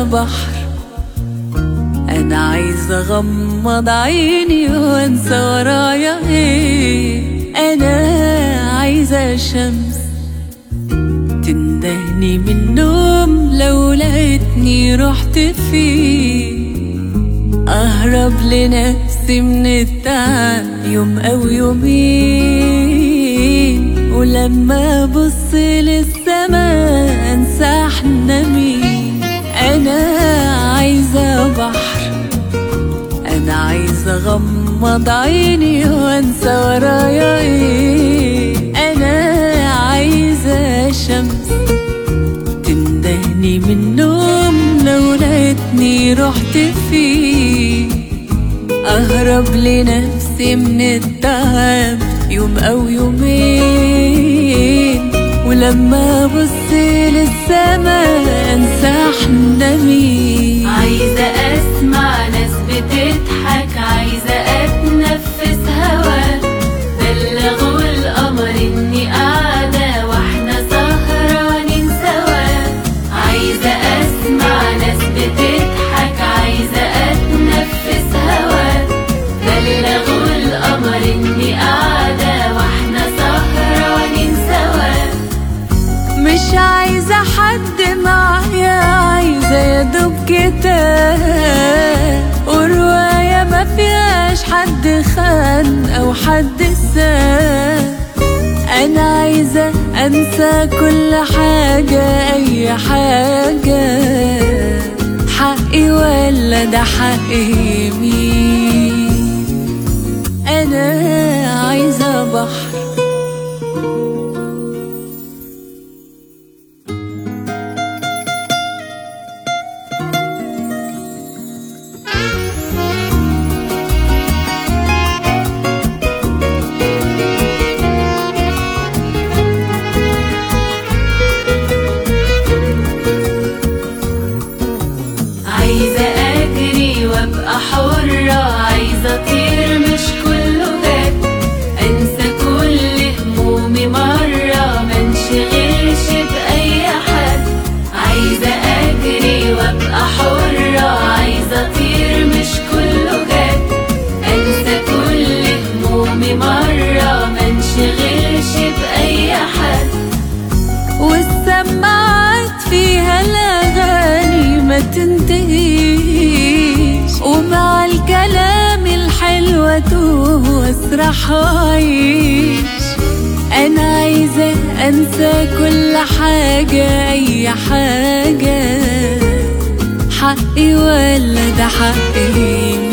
بحر، أنا عايزة أغمض عيني وأنسى ورايا إيه. أنا عايزة شمس تندهني من النوم لو لقيتني رحت فيه، أهرب لنفسي من التعب يوم أو يومين، ولما أبص للسما أنسى احنا مين. أنا عايزة بحر، أنا عايزة أغمض عيني وأنسى ورايا إيه. أنا عايزة شمس تندهني من النوم لو لقيتني رحت فيه، أهرب لنفسي من التعب يوم أو يومين، ولما أبص للسما أنسى احنا مين. عايزة أسمع ناس بتضحك، عايزة أتنفس هوا، بلغوا القمر إني قاعدة واحنا سهرانين سوا. عايزة أسمع ناس بتضحك، عايزة أتنفس هوا، بلغوا القمر إني قاعدة واحنا سهرانين سوا. مش عايزة حد معايا، عايزة يدوب كتاب ورواية ما فيهاش حد خان أو حد ساب. أنا عايزة أنسى كل حاجة، أي حاجة، حقي ولا ده حق مين. أنا عايزة بحر، عايزة أجري وأبقى حرة، عايزة أطير مش كله جد، أنسى كل همومي مرة منشغلش بأي حد. عايزة أجري وأبقى حرة، عايزة أطير مش كله جد، أنسى كل همومي مرة منشغلش بأي حد. والسماعات فيها الأغاني ما تنتهيش، ومع الكلام الحلو أتوه وأسرح وأعيش. أنا عايزة أنسى كل حاجة، أي حاجة، حقي ولا ده حق مين.